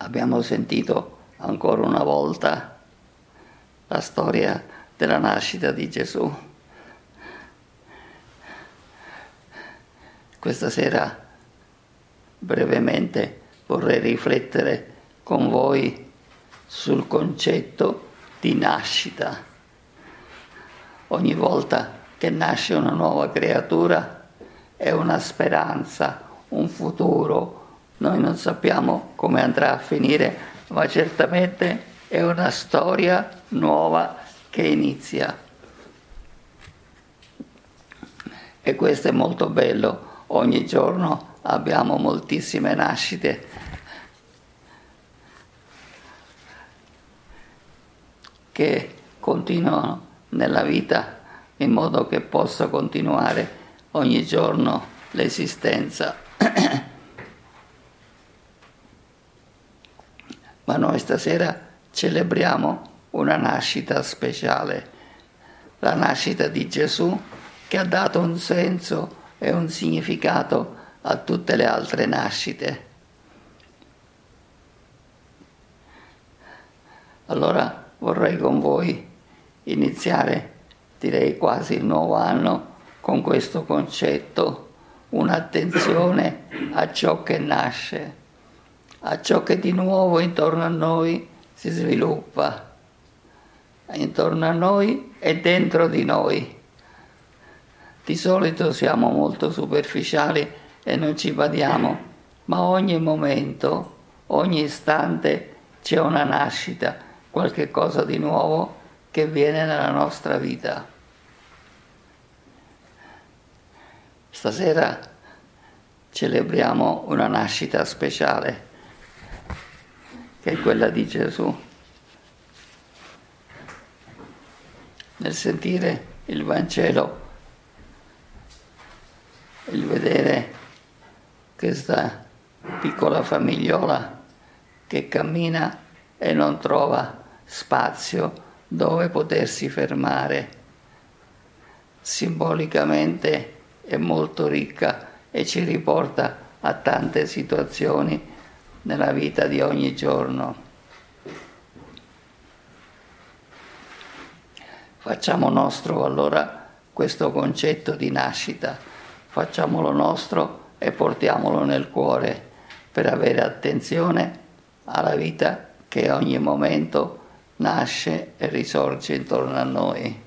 Abbiamo sentito ancora una volta la storia della nascita di Gesù. Questa sera brevemente vorrei riflettere con voi sul concetto di nascita. Ogni volta che nasce una nuova creatura è una speranza, un futuro. Noi non sappiamo come andrà a finire, ma certamente è una storia nuova che inizia. E questo è molto bello. Ogni giorno abbiamo moltissime nascite. Che continuano nella vita in modo che possa continuare ogni giorno l'esistenza. Ma noi stasera celebriamo una nascita speciale, la nascita di Gesù, che ha dato un senso e un significato a tutte le altre nascite. Allora vorrei con voi iniziare, direi quasi il nuovo anno, con questo concetto, un'attenzione a ciò che nasce, a ciò che di nuovo intorno a noi si sviluppa, intorno a noi e dentro di noi. Di solito siamo molto superficiali e non ci badiamo, ma ogni momento, ogni istante c'è una nascita, qualche cosa di nuovo che viene nella nostra vita. Stasera celebriamo una nascita speciale, che è quella di Gesù. Nel sentire il Vangelo, il vedere questa piccola famigliola che cammina e non trova spazio dove potersi fermare, simbolicamente è molto ricca e ci riporta a tante situazioni nella vita di ogni giorno. Facciamo nostro allora questo concetto di nascita, facciamolo nostro e portiamolo nel cuore per avere attenzione alla vita che ogni momento nasce e risorge intorno a noi.